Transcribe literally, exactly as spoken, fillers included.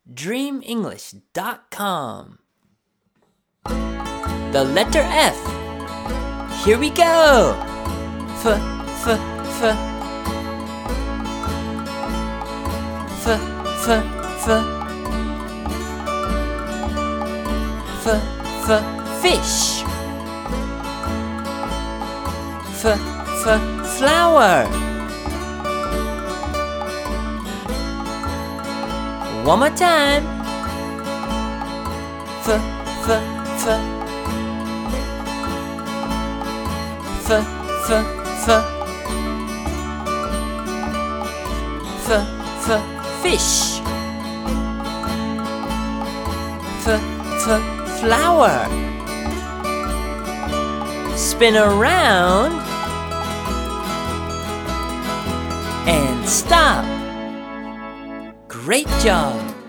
dream english dot com. The letter F. Here we go. F, f, f. F, f, f. F, f, fish. F, f, flower. One more time. F, f, f. F, f, f. F, f, fish. F, f, flower. Spin around and stop. Great job!